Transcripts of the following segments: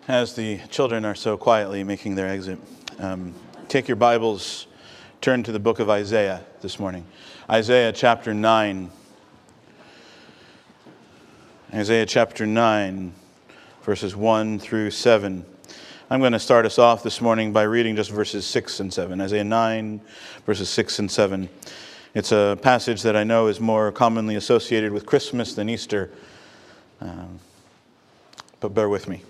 As the children are so quietly making their exit, take your Bibles, turn to the book of Isaiah this morning. Isaiah chapter 9. Isaiah chapter 9, verses 1 through 7. I'm going to start us off this morning by reading just verses 6 and 7. Isaiah 9, verses 6 and 7. It's a passage that I know is more commonly associated with Christmas than Easter, but bear with me.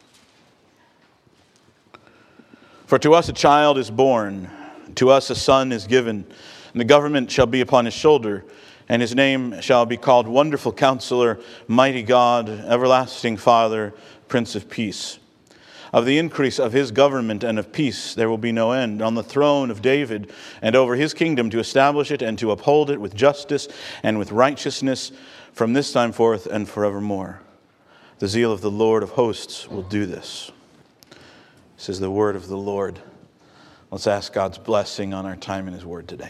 For to us a child is born, to us a son is given, and the government shall be upon his shoulder, and his name shall be called Wonderful Counselor, Mighty God, Everlasting Father, Prince of Peace. Of the increase of his government and of peace there will be no end, on the throne of David and over his kingdom, to establish it and to uphold it with justice and with righteousness from this time forth and forevermore. The zeal of the Lord of hosts will do this. This is the word of the Lord. Let's ask God's blessing on our time in his word today.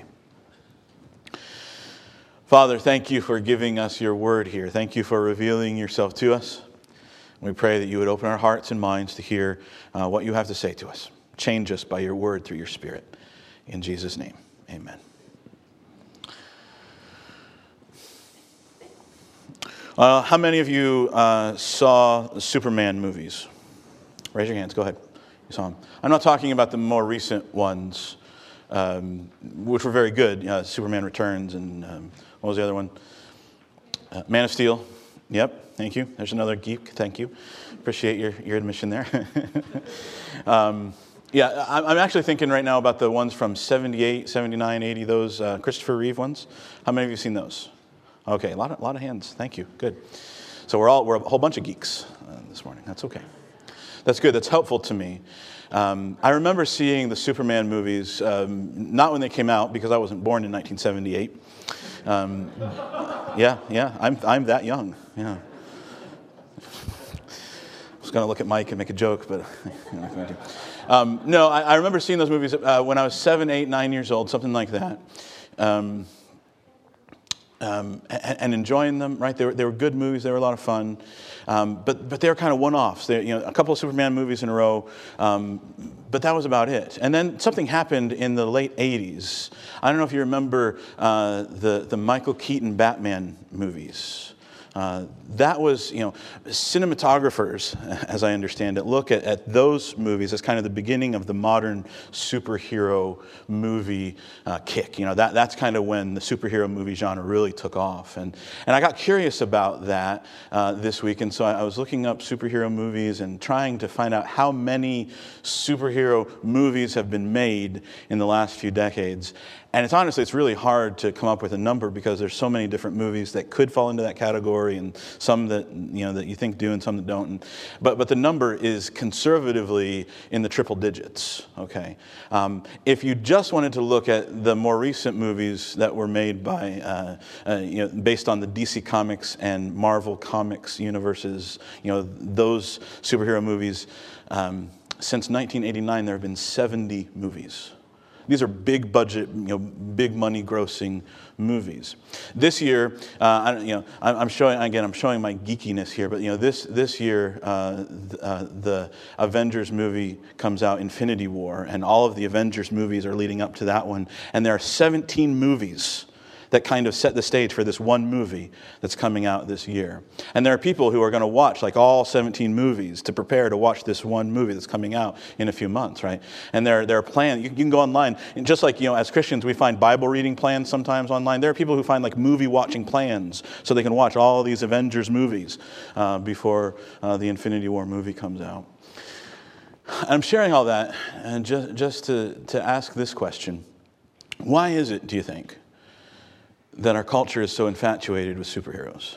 Father, thank you for giving us your word here. Thank you for revealing yourself to us. We pray that you would open our hearts and minds to hear what you have to say to us. Change us by your word through your Spirit. In Jesus' name, amen. How many of you saw the Superman movies? Raise your hands. Go ahead. You saw them. I'm not talking about the more recent ones, which were very good. Superman Returns and what was the other one? Man of Steel. Yep, thank you. There's another geek. Thank you. Appreciate your admission there. I'm actually thinking right now about the ones from 78, 79, 80, those Christopher Reeve ones. How many of you have seen those? Okay, a lot of hands. Thank you. Good. So we're a whole bunch of geeks this morning. That's okay. That's good. That's helpful to me. I remember seeing the Superman movies, not when they came out because I wasn't born in 1978. I'm that young. Yeah. I was going to look at Mike and make a joke, but I'm not going to. No, I remember seeing those movies when I was 7, 8, 9 years old, something like that. And enjoying them, right? They were good movies. They were a lot of fun, but they were kind of one-offs. A couple of Superman movies in a row, but that was about it. And then something happened in the late '80s. I don't know if you remember the Michael Keaton Batman movies. That was, cinematographers, as I understand it, look at those movies as kind of the beginning of the modern superhero movie kick. That's kind of when the superhero movie genre really took off. And I got curious about that this week, and so I was looking up superhero movies and trying to find out how many superhero movies have been made in the last few decades. And it's really hard to come up with a number because there's so many different movies that could fall into that category, and some that that you think do and some that don't. But the number is conservatively in the triple digits. Okay, if you just wanted to look at the more recent movies that were made by based on the DC Comics and Marvel Comics universes, those superhero movies, since 1989 there have been 70 movies. These are big budget, big money grossing movies. This year, I'm showing my geekiness here, but this year the Avengers movie comes out, Infinity War, and all of the Avengers movies are leading up to that one, and there are 17 movies that kind of set the stage for this one movie that's coming out this year. And there are people who are going to watch like all 17 movies to prepare to watch this one movie that's coming out in a few months, right? And there are plans. You can go online, and just like as Christians we find Bible reading plans sometimes online. There are people who find like movie watching plans so they can watch all of these Avengers movies before the Infinity War movie comes out. I'm sharing all that and just to ask this question: why is it, do you think, that our culture is so infatuated with superheroes?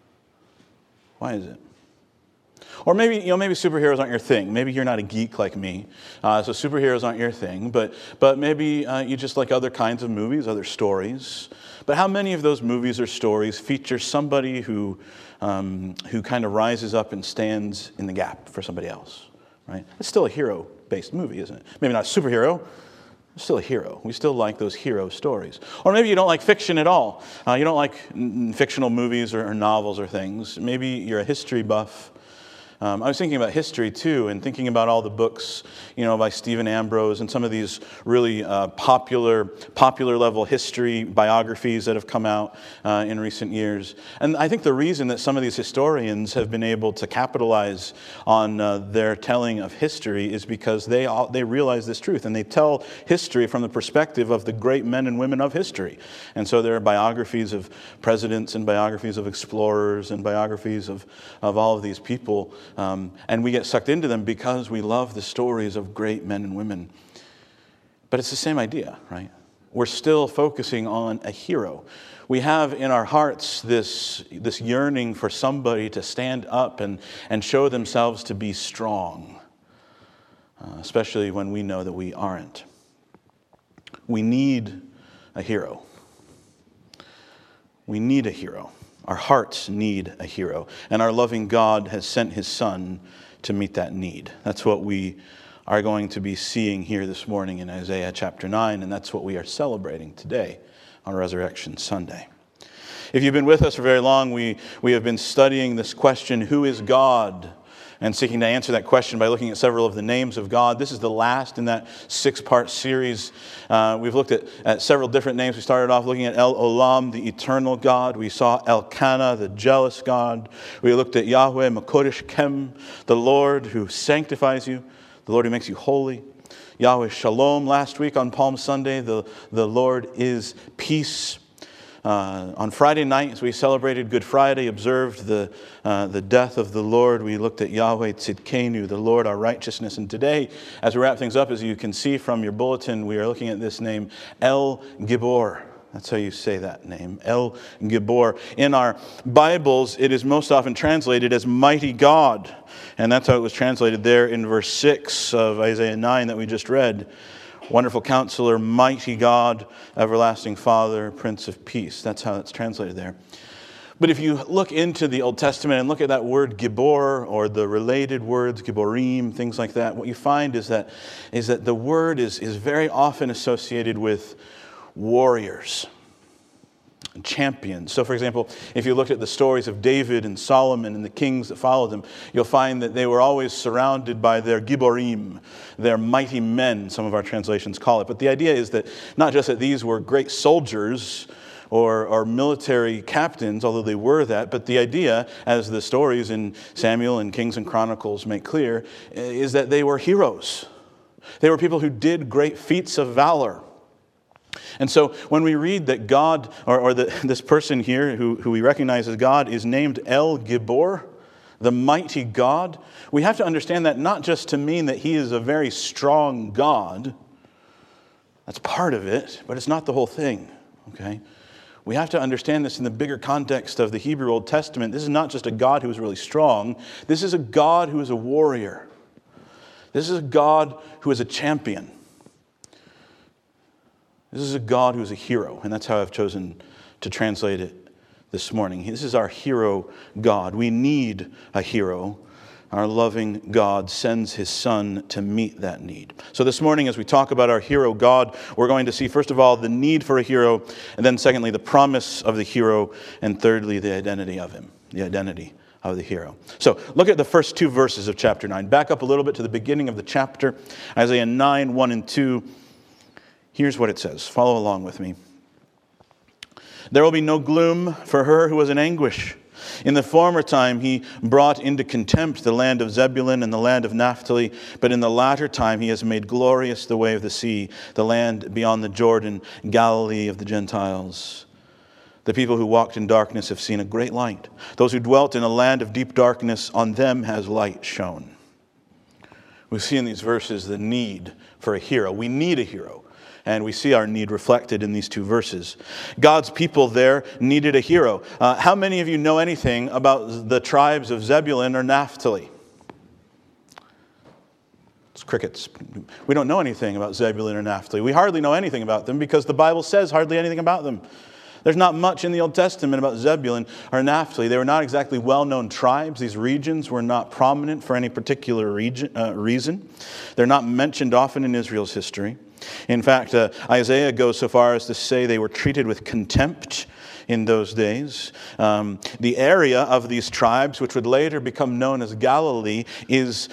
Why is it? Or maybe superheroes aren't your thing. Maybe you're not a geek like me, so superheroes aren't your thing. But maybe you just like other kinds of movies, other stories. But how many of those movies or stories feature somebody who kind of rises up and stands in the gap for somebody else? Right? It's still a hero-based movie, isn't it? Maybe not a superhero. Still a hero. We still like those hero stories. Or maybe you don't like fiction at all. You don't like fictional movies or novels or things. Maybe you're a history buff I was thinking about history too, and thinking about all the books, by Stephen Ambrose and some of these really popular level history biographies that have come out in recent years. And I think the reason that some of these historians have been able to capitalize on their telling of history is because they realize this truth, and they tell history from the perspective of the great men and women of history. And so there are biographies of presidents and biographies of explorers and biographies of all of these people. And we get sucked into them because we love the stories of great men and women. But it's the same idea, right? We're still focusing on a hero. We have in our hearts this yearning for somebody to stand up and show themselves to be strong, especially when we know that we aren't. We need a hero. We need a hero. Our hearts need a hero. And our loving God has sent his Son to meet that need. That's what we are going to be seeing here this morning in Isaiah chapter 9, and that's what we are celebrating today on Resurrection Sunday. If you've been with us for very long, we have been studying this question, who is God? And seeking to answer that question by looking at several of the names of God. This is the last in that 6-part series. We've looked at several different names. We started off looking at El Olam, the eternal God. We saw Elkanah, the jealous God. We looked at Yahweh Makodesh Kem, the Lord who sanctifies you, the Lord who makes you holy. Yahweh Shalom last week on Palm Sunday, the Lord is peace. On Friday night, as we celebrated Good Friday, observed the death of the Lord, we looked at Yahweh Tzidkenu, the Lord our righteousness. And today, as we wrap things up, as you can see from your bulletin, we are looking at this name, El Gibor. That's how you say that name, El Gibor. In our Bibles, it is most often translated as Mighty God. And that's how it was translated there in verse 6 of Isaiah 9 that we just read. Wonderful Counselor, Mighty God, Everlasting Father, Prince of Peace. That's how it's translated there. But if you look into the Old Testament and look at that word Gibor or the related words, Giborim, things like that, what you find is that the word is very often associated with warriors and champions. So, for example, if you looked at the stories of David and Solomon and the kings that followed them, you'll find that they were always surrounded by their Giborim, their mighty men, some of our translations call it. But the idea is that not just that these were great soldiers or military captains, although they were that, but the idea, as the stories in Samuel and Kings and Chronicles make clear, is that they were heroes. They were people who did great feats of valor. And so when we read that God, this person here who we recognize as God, is named El Gibor, the mighty God, we have to understand that not just to mean that he is a very strong God. That's part of it, but it's not the whole thing, okay? We have to understand this in the bigger context of the Hebrew Old Testament. This is not just a God who is really strong. This is a God who is a warrior. This is a God who is a champion. This is a God who is a hero, and that's how I've chosen to translate it this morning. This is our hero God. We need a hero. Our loving God sends his Son to meet that need. So this morning, as we talk about our hero God, we're going to see, first of all, the need for a hero, and then secondly, the promise of the hero, and thirdly, the identity of him, the identity of the hero. So look at the first 2 verses of chapter 9. Back up a little bit to the beginning of the chapter, Isaiah 9, 1 and 2. Here's what it says. Follow along with me. There will be no gloom for her who was in anguish. In the former time he brought into contempt the land of Zebulun and the land of Naphtali, but in the latter time he has made glorious the way of the sea, the land beyond the Jordan, Galilee of the Gentiles. The people who walked in darkness have seen a great light. Those who dwelt in a land of deep darkness, on them has light shone. We see in these verses the need for a hero. We need a hero. And we see our need reflected in these 2 verses. God's people there needed a hero. How many of you know anything about the tribes of Zebulun or Naphtali? It's crickets. We don't know anything about Zebulun or Naphtali. We hardly know anything about them because the Bible says hardly anything about them. There's not much in the Old Testament about Zebulun or Naphtali. They were not exactly well-known tribes. These regions were not prominent for any particular reason. They're not mentioned often in Israel's history. In fact, Isaiah goes so far as to say they were treated with contempt in those days. The area of these tribes, which would later become known as Galilee, is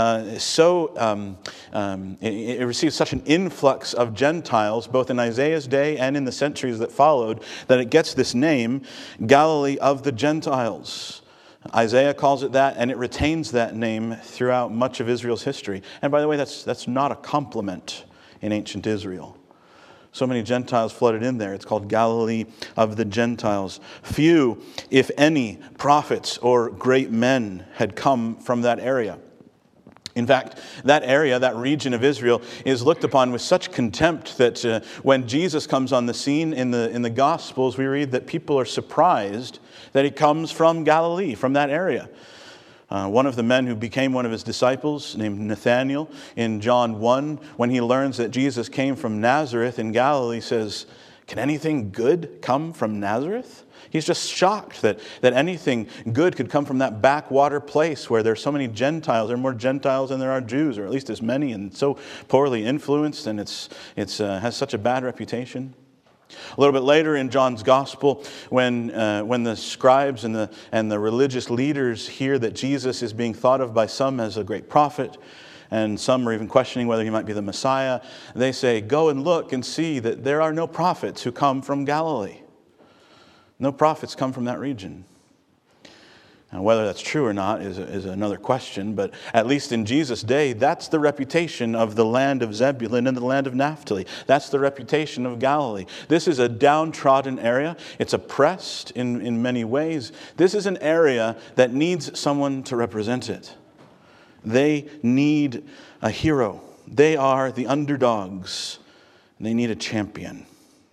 it received such an influx of Gentiles, both in Isaiah's day and in the centuries that followed, that it gets this name, Galilee of the Gentiles. Isaiah calls it that, and it retains that name throughout much of Israel's history. And by the way, that's not a compliment in ancient Israel. So many Gentiles flooded in there. It's called Galilee of the Gentiles. Few, if any, prophets or great men had come from that area. In fact, that area, that region of Israel, is looked upon with such contempt that when Jesus comes on the scene in the Gospels, we read that people are surprised that he comes from Galilee, from that area. One of the men who became one of his disciples, named Nathanael, in John 1, when he learns that Jesus came from Nazareth in Galilee, says, "Can anything good come from Nazareth?" He's just shocked that anything good could come from that backwater place where there's so many Gentiles. There are more Gentiles than there are Jews, or at least as many, and so poorly influenced, and it has such a bad reputation. A little bit later in John's Gospel, when the scribes and the religious leaders hear that Jesus is being thought of by some as a great prophet, and some are even questioning whether he might be the Messiah, they say, "Go and look and see that there are no prophets who come from Galilee." No prophets come from that region. Now, whether that's true or not is another question, but at least in Jesus' day, that's the reputation of the land of Zebulun and the land of Naphtali. That's the reputation of Galilee. This is a downtrodden area. It's oppressed in many ways. This is an area that needs someone to represent it. They need a hero. They are the underdogs. They need a champion.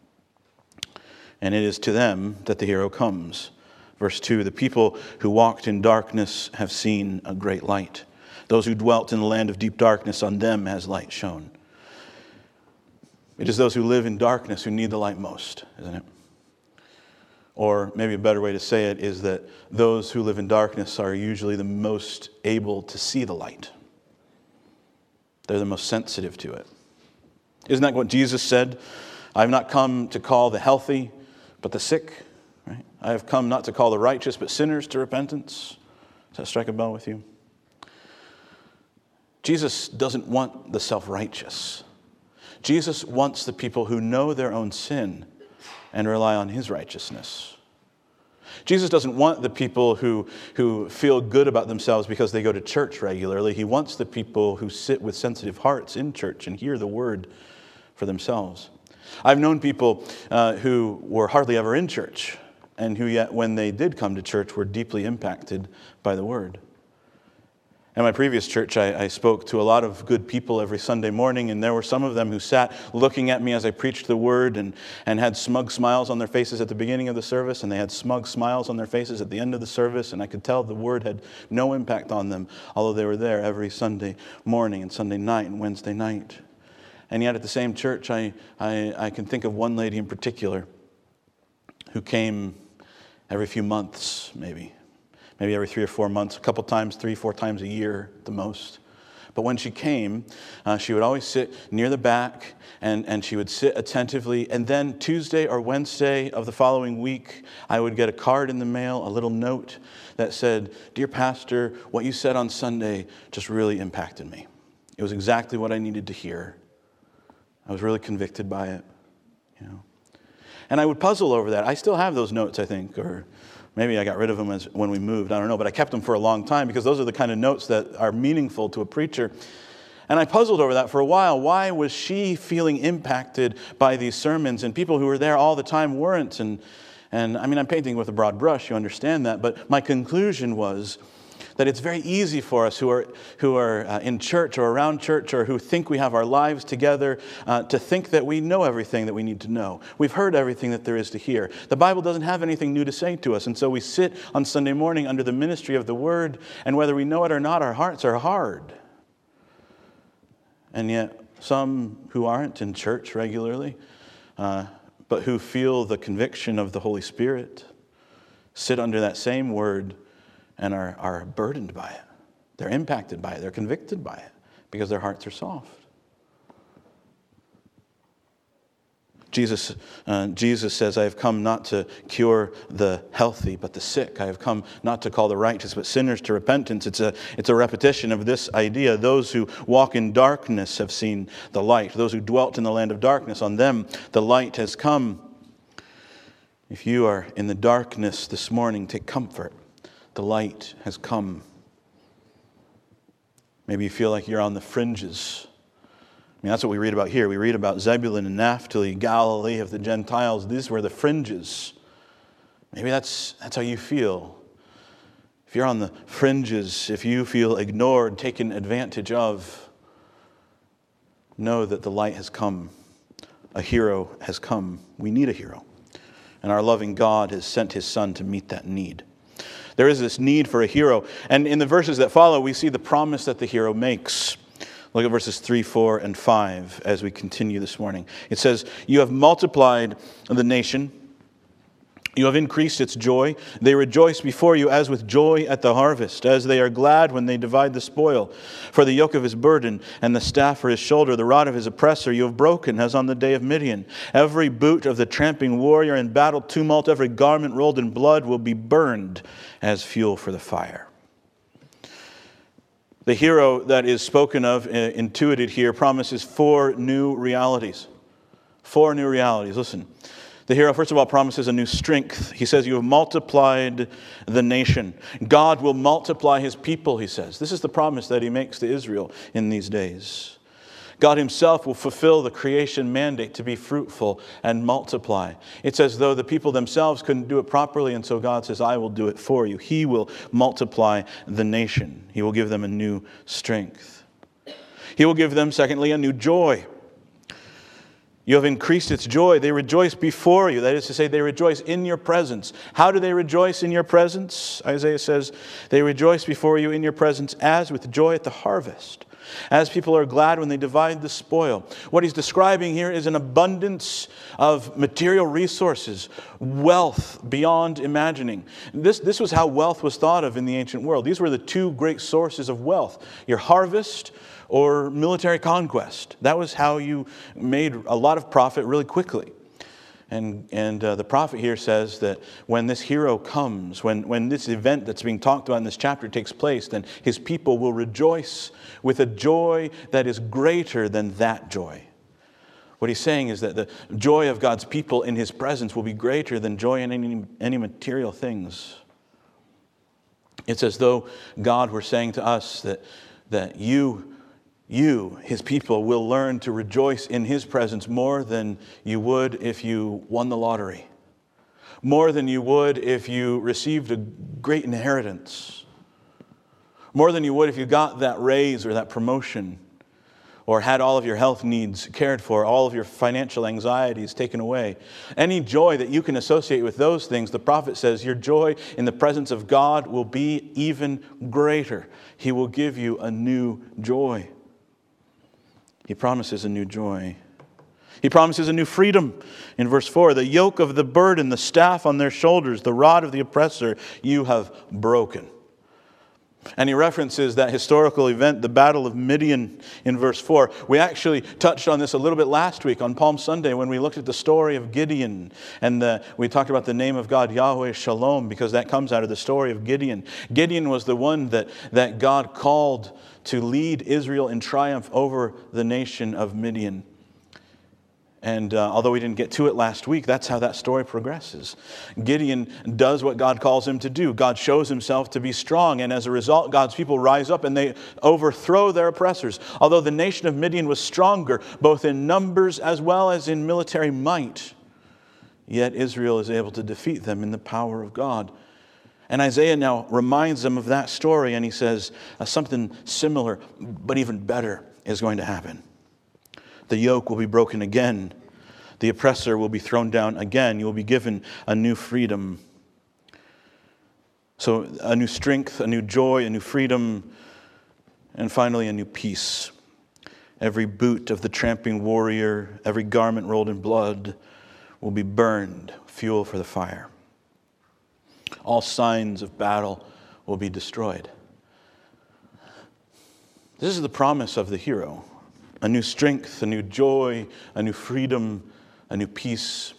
And it is to them that the hero comes. Verse 2, "The people who walked in darkness have seen a great light. Those who dwelt in the land of deep darkness, on them has light shone." It is those who live in darkness who need the light most, isn't it? Or maybe a better way to say it is that those who live in darkness are usually the most able to see the light. They're the most sensitive to it. Isn't that what Jesus said? "I have not come to call the healthy, but the sick." Right? "I have come not to call the righteous, but sinners to repentance." Does that strike a bell with you? Jesus doesn't want the self-righteous. Jesus wants the people who know their own sin and rely on his righteousness. Jesus doesn't want the people who feel good about themselves because they go to church regularly. He wants the people who sit with sensitive hearts in church and hear the word for themselves. I've known people who were hardly ever in church, and who yet, when they did come to church, were deeply impacted by the word. In my previous church, I spoke to a lot of good people every Sunday morning, and there were some of them who sat looking at me as I preached the word and had smug smiles on their faces at the beginning of the service, and they had smug smiles on their faces at the end of the service, and I could tell the word had no impact on them, although they were there every Sunday morning and Sunday night and Wednesday night. And yet at the same church, I can think of one lady in particular who came every few months, maybe every 3 or 4 months, a couple times, 3-4 times a year at the most. But when she came, she would always sit near the back, and she would sit attentively. And then Tuesday or Wednesday of the following week, I would get a card in the mail, a little note that said, "Dear Pastor, what you said on Sunday just really impacted me. It was exactly what I needed to hear. I was really convicted by it." And I would puzzle over that. I still have those notes, I think, or maybe I got rid of them when we moved. I don't know, but I kept them for a long time because those are the kind of notes that are meaningful to a preacher. And I puzzled over that for a while. Why was she feeling impacted by these sermons, and people who were there all the time weren't? And I mean, I'm painting with a broad brush, you understand that, but my conclusion was that it's very easy for us who are in church or around church, or who think we have our lives together, to think that we know everything that we need to know. We've heard everything that there is to hear. The Bible doesn't have anything new to say to us, and so we sit on Sunday morning under the ministry of the Word, and whether we know it or not, our hearts are hard. And yet, some who aren't in church regularly, but who feel the conviction of the Holy Spirit, sit under that same Word and are burdened by it. They're impacted by it. They're convicted by it because their hearts are soft. Jesus says, I have come not to cure the healthy, but the sick. I have come not to call the righteous, but sinners to repentance. It's a repetition of this idea. Those who walk in darkness have seen the light. Those who dwelt in the land of darkness, on them the light has come. If you are in the darkness this morning, take comfort. The light has come. Maybe you feel like you're on the fringes. I mean, that's what we read about here. We read about Zebulun and Naphtali, Galilee of the Gentiles. These were the fringes. Maybe that's how you feel. If you're on the fringes, if you feel ignored, taken advantage of, know that the light has come. A hero has come. We need a hero. And our loving God has sent His Son to meet that need. There is this need for a hero. And in the verses that follow, we see the promise that the hero makes. Look at verses 3, 4, and 5 as we continue this morning. It says, you have multiplied the nation. You have increased its joy. They rejoice before you as with joy at the harvest, as they are glad when they divide the spoil. For the yoke of his burden and the staff for his shoulder, the rod of his oppressor, you have broken as on the day of Midian. Every boot of the tramping warrior in battle tumult, every garment rolled in blood will be burned as fuel for the fire. The hero that is spoken of, intuited here, promises 4 new realities. 4 new realities. Listen. The hero, first of all, promises a new strength. He says, you have multiplied the nation. God will multiply His people, he says. This is the promise that He makes to Israel in these days. God Himself will fulfill the creation mandate to be fruitful and multiply. It's as though the people themselves couldn't do it properly, and so God says, I will do it for you. He will multiply the nation. He will give them a new strength. He will give them, secondly, a new joy. You have increased its joy. They rejoice before you. That is to say, they rejoice in your presence. How do they rejoice in your presence? Isaiah says, they rejoice before you in your presence as with joy at the harvest. As people are glad when they divide the spoil. What he's describing here is an abundance of material resources, wealth beyond imagining. This was how wealth was thought of in the ancient world. These were the 2 great sources of wealth. Your harvest or military conquest. That was how you made a lot of profit really quickly. And the prophet here says that when this hero comes, when this event that's being talked about in this chapter takes place, then his people will rejoice with a joy that is greater than that joy. What he's saying is that the joy of God's people in His presence will be greater than joy in any material things. It's as though God were saying to us that you, His people, will learn to rejoice in His presence more than you would if you won the lottery. More than you would if you received a great inheritance. More than you would if you got that raise or that promotion, or had all of your health needs cared for, all of your financial anxieties taken away. Any joy that you can associate with those things, the prophet says, your joy in the presence of God will be even greater. He will give you a new joy. He promises a new joy. He promises a new freedom. In verse 4, the yoke of the burden, the staff on their shoulders, the rod of the oppressor, you have broken. And he references that historical event, the Battle of Midian, in verse 4. We actually touched on this a little bit last week on Palm Sunday when we looked at the story of Gideon. And we talked about the name of God, Yahweh Shalom, because that comes out of the story of Gideon. Gideon was the one that God called to lead Israel in triumph over the nation of Midian. And although we didn't get to it last week, that's how that story progresses. Gideon does what God calls him to do. God shows Himself to be strong, and as a result, God's people rise up and they overthrow their oppressors. Although the nation of Midian was stronger, both in numbers as well as in military might, yet Israel is able to defeat them in the power of God. And Isaiah now reminds them of that story, and he says something similar, but even better, is going to happen. The yoke will be broken again. The oppressor will be thrown down again. You will be given a new freedom. So a new strength, a new joy, a new freedom, and finally a new peace. Every boot of the tramping warrior, every garment rolled in blood will be burned, fuel for the fire. All signs of battle will be destroyed. This is the promise of the hero. A new strength, a new joy, a new freedom, a new peace,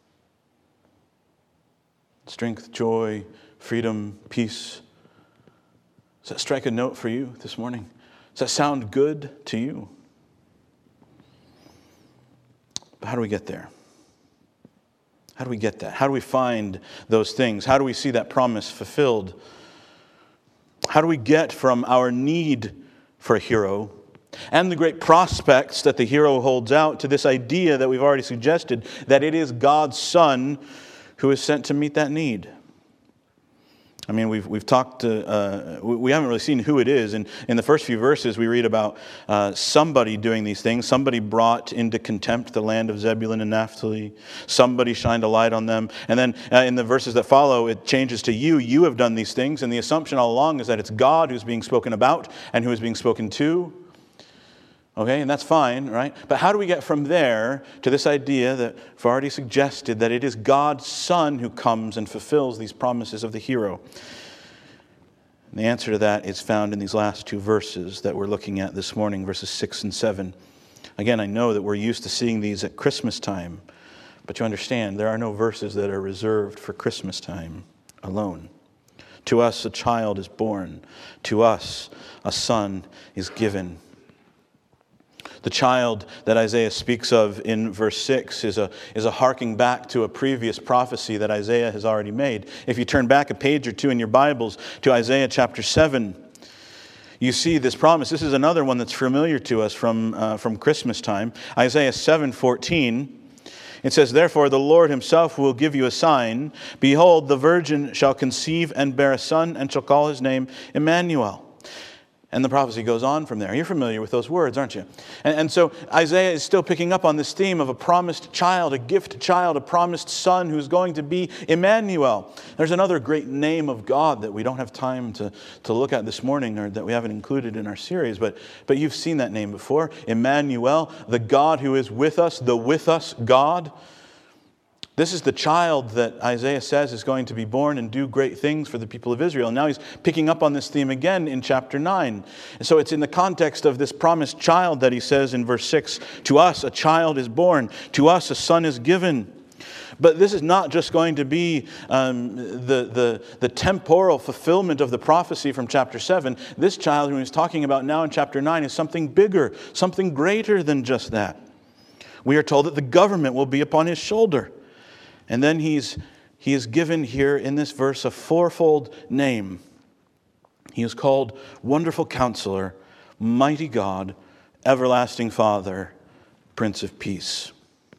strength, joy, freedom, peace. Does that strike a note for you this morning? Does that sound good to you? But how do we get there? How do we get that? How do we find those things? How do we see that promise fulfilled? How do we get from our need for a hero and the great prospects that the hero holds out to this idea that we've already suggested, that it is God's Son who is sent to meet that need? I mean, we've talked to, we haven't really seen who it is. And in the first few verses, we read about somebody doing these things. Somebody brought into contempt the land of Zebulun and Naphtali. Somebody shined a light on them. And then in the verses that follow, it changes to you. You have done these things. And the assumption all along is that it's God who's being spoken about and who is being spoken to. Okay, and that's fine, right? But how do we get from there to this idea that we've already suggested, that it is God's Son who comes and fulfills these promises of the hero? And the answer to that is found in these last two verses that we're looking at this morning, verses 6 and 7. Again, I know that we're used to seeing these at Christmas time, but you understand, there are no verses that are reserved for Christmas time alone. To us a child is born. To us a son is given. The child that Isaiah speaks of in verse 6 is a harking back to a previous prophecy that Isaiah has already made. If you turn back a page or two in your Bibles to Isaiah chapter 7, you see this promise. This is another one that's familiar to us from Christmas time. Isaiah 7:14. It says, "Therefore the Lord himself will give you a sign. Behold, the virgin shall conceive and bear a son, and shall call his name Emmanuel." And the prophecy goes on from there. You're familiar with those words, aren't you? And so Isaiah is still picking up on this theme of a promised child, a gift child, a promised son who's going to be Emmanuel. There's another great name of God that we don't have time to look at this morning, or that we haven't included in our series, but you've seen that name before. Emmanuel, the God who is with us, the with us God. This is the child that Isaiah says is going to be born and do great things for the people of Israel. And now he's picking up on this theme again in chapter 9. And so it's in the context of this promised child that he says in verse 6, "To us a child is born, to us a son is given." But this is not just going to be the temporal fulfillment of the prophecy from chapter 7. This child who he's talking about now in chapter 9 is something bigger, something greater than just that. We are told that the government will be upon his shoulder. And then he is given here in this verse a fourfold name. He is called Wonderful Counselor, Mighty God, Everlasting Father, Prince of Peace.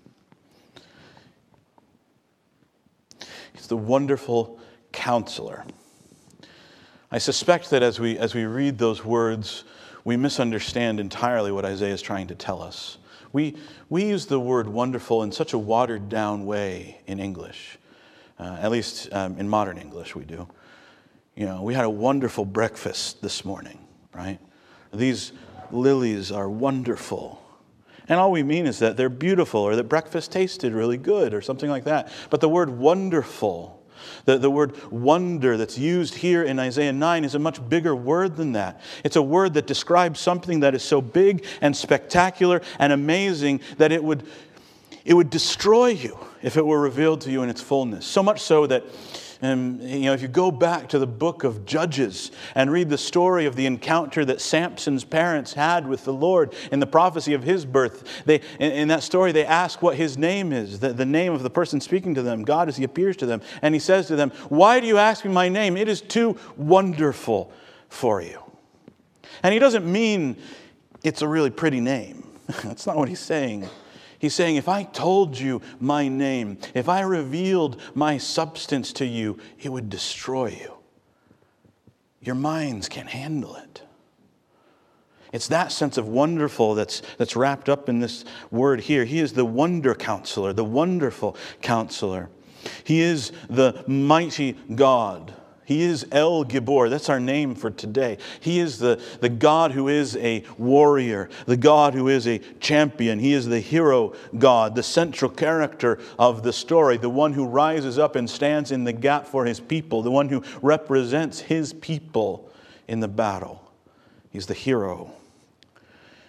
He's the Wonderful Counselor. I suspect that as we read those words, we misunderstand entirely what Isaiah is trying to tell us. We use the word wonderful in such a watered down way in English. At least in modern English we do. You know, we had a wonderful breakfast this morning, right? These lilies are wonderful. And all we mean is that they're beautiful, or that breakfast tasted really good, or something like that. But the word wonderful, the word wonder that's used here in Isaiah 9 is a much bigger word than that. It's a word that describes something that is so big and spectacular and amazing that it would destroy you if it were revealed to you in its fullness. So much so that if you go back to the book of Judges and read the story of the encounter that Samson's parents had with the Lord in the prophecy of his birth, in that story they ask what his name is, the name of the person speaking to them, God as he appears to them. And he says to them, "Why do you ask me my name? It is too wonderful for you." And he doesn't mean it's a really pretty name. That's not what he's saying. He's saying, if I told you my name, if I revealed my substance to you, it would destroy you. Your minds can't handle it. It's that sense of wonderful that's wrapped up in this word here. He is the wonder counselor, the wonderful counselor. He is the mighty God. He is El Gibor. That's our name for today. He is the God who is a warrior, the God who is a champion. He is the hero God, the central character of the story, the one who rises up and stands in the gap for his people, the one who represents his people in the battle. He's the hero.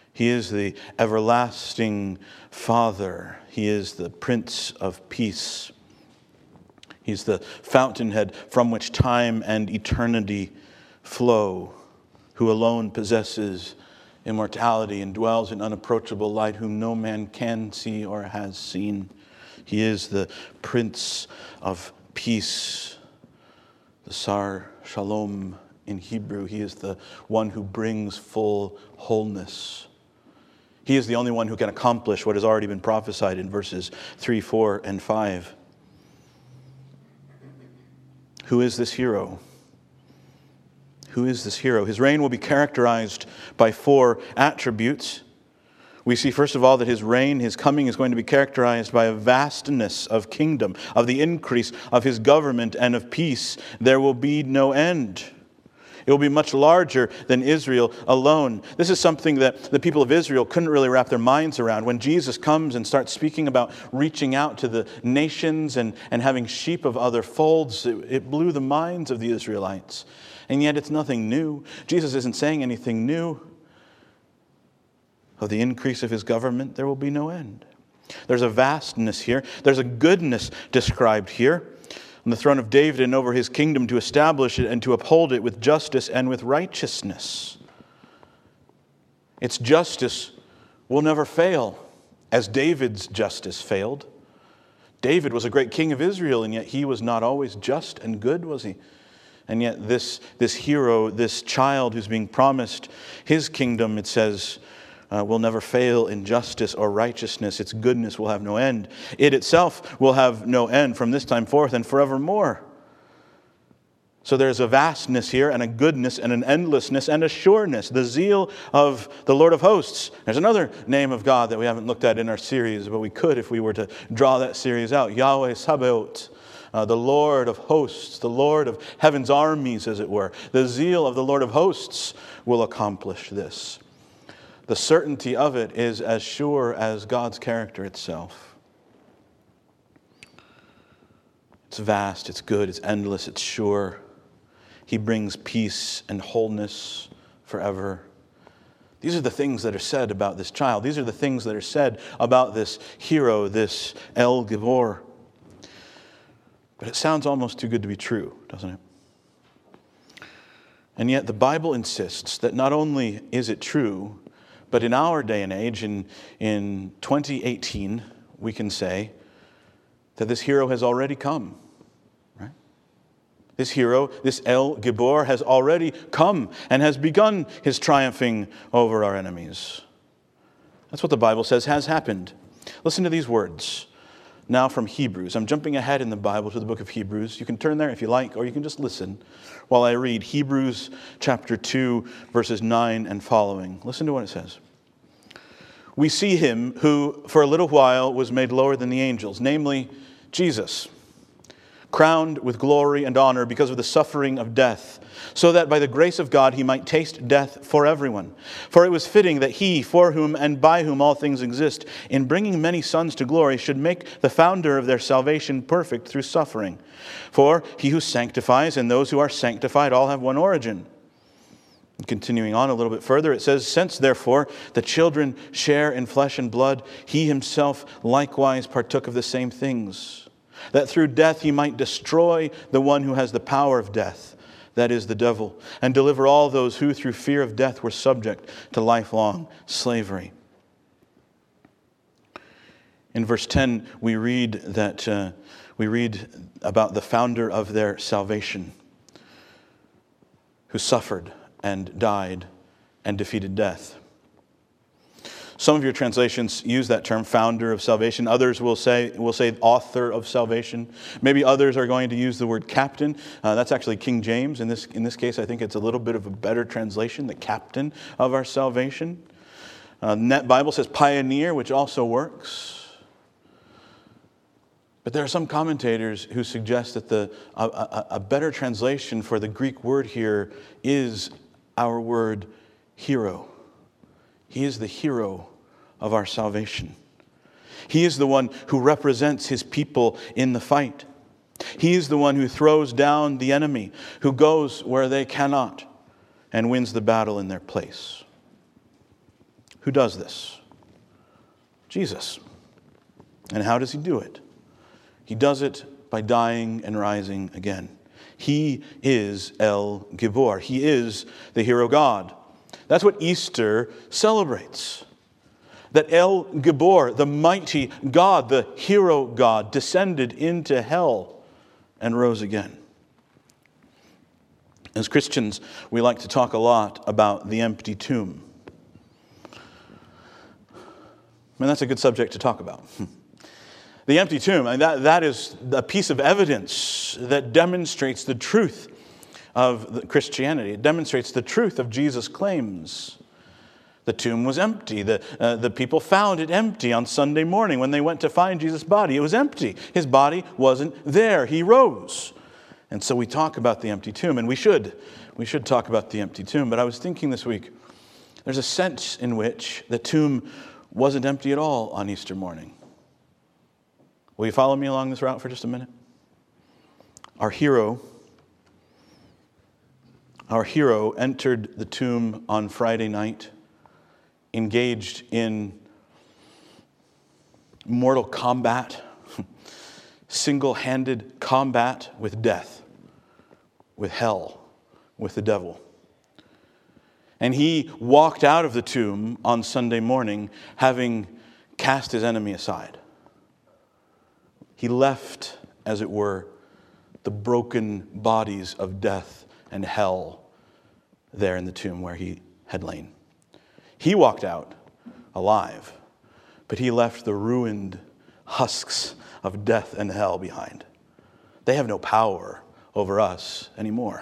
He is the everlasting Father. He is the Prince of Peace. He's the fountainhead from which time and eternity flow, who alone possesses immortality and dwells in unapproachable light, whom no man can see or has seen. He is the Prince of Peace, the Sar Shalom in Hebrew. He is the one who brings full wholeness. He is the only one who can accomplish what has already been prophesied in verses 3, 4, and 5. Who is this hero? Who is this hero? His reign will be characterized by 4 attributes. We see, first of all, that his reign, his coming, is going to be characterized by a vastness of kingdom, of the increase of his government and of peace. There will be no end. It will be much larger than Israel alone. This is something that the people of Israel couldn't really wrap their minds around. When Jesus comes and starts speaking about reaching out to the nations and having sheep of other folds, it blew the minds of the Israelites. And yet it's nothing new. Jesus isn't saying anything new. Of the increase of his government, there will be no end. There's a vastness here. There's a goodness described here. On the throne of David and over his kingdom, to establish it and to uphold it with justice and with righteousness. Its justice will never fail, as David's justice failed. David was a great king of Israel, and yet he was not always just and good, was he? And yet this hero, this child who's being promised his kingdom, it says, will never fail in justice or righteousness. Its goodness will have no end. It itself will have no end from this time forth and forevermore. So there's a vastness here and a goodness and an endlessness and a sureness. The zeal of the Lord of hosts. There's another name of God that we haven't looked at in our series, but we could if we were to draw that series out. Yahweh Sabaoth. The Lord of hosts, the Lord of heaven's armies, as it were. The zeal of the Lord of hosts will accomplish this. The certainty of it is as sure as God's character itself. It's vast, it's good, it's endless, it's sure. He brings peace and wholeness forever. These are the things that are said about this child. These are the things that are said about this hero, this El Gibor. But it sounds almost too good to be true, doesn't it? And yet the Bible insists that not only is it true, but in our day and age, in 2018, we can say that this hero has already come. Right? This hero, this El Gibor, has already come and has begun his triumphing over our enemies. That's what the Bible says has happened. Listen to these words. Now from Hebrews. I'm jumping ahead in the Bible to the book of Hebrews. You can turn there if you like, or you can just listen while I read Hebrews chapter 2, verses 9 and following. Listen to what it says. We see him who for a little while was made lower than the angels, namely Jesus, crowned with glory and honor because of the suffering of death, so that by the grace of God he might taste death for everyone. For it was fitting that he, for whom and by whom all things exist, in bringing many sons to glory, should make the founder of their salvation perfect through suffering. For he who sanctifies and those who are sanctified all have one origin. And continuing on a little bit further, it says, since therefore the children share in flesh and blood, he himself likewise partook of the same things, that through death he might destroy the one who has the power of death, that is the devil, and deliver all those who through fear of death were subject to lifelong slavery. In verse 10, we read about the founder of their salvation, who suffered and died and defeated death. Some of your translations use that term, founder of salvation. Others will say author of salvation. Maybe others are going to use the word captain. That's actually King James. In this case, I think it's a little bit of a better translation, the captain of our salvation. Net Bible says pioneer, which also works. But there are some commentators who suggest that a better translation for the Greek word here is our word hero. He is the hero of our salvation. He is the one who represents his people in the fight. He is the one who throws down the enemy, who goes where they cannot and wins the battle in their place. Who does this? Jesus. And how does he do it? He does it by dying and rising again. He is El Gibor. He is the hero God. That's what Easter celebrates. That El Gibor, the mighty God, the hero God, descended into hell and rose again. As Christians, we like to talk a lot about the empty tomb. And that's a good subject to talk about. The empty tomb, and that is a piece of evidence that demonstrates the truth of Christianity. It demonstrates the truth of Jesus' claims. The tomb was empty. The people found it empty on Sunday morning when they went to find Jesus' body. It was empty. His body wasn't there. He rose. And so we talk about the empty tomb, and we should talk about the empty tomb. But I was thinking this week, there's a sense in which the tomb wasn't empty at all on Easter morning. Will you follow me along this route for just a minute? Our hero entered the tomb on Friday night, engaged in mortal combat, single-handed combat with death, with hell, with the devil. And he walked out of the tomb on Sunday morning having cast his enemy aside. He left, as it were, the broken bodies of death and hell there in the tomb where he had lain. He walked out alive, but he left the ruined husks of death and hell behind. They have no power over us anymore.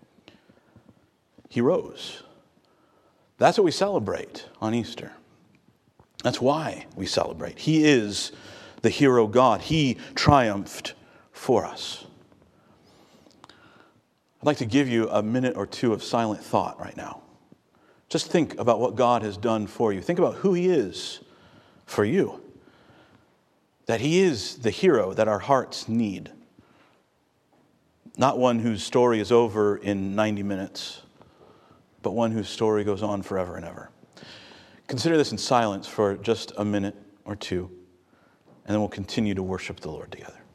He rose. That's what we celebrate on Easter. That's why we celebrate. He is the hero God. He triumphed for us. I'd like to give you a minute or two of silent thought right now. Just think about what God has done for you. Think about who he is for you. That he is the hero that our hearts need. Not one whose story is over in 90 minutes, but one whose story goes on forever and ever. Consider this in silence for just a minute or two, and then we'll continue to worship the Lord together.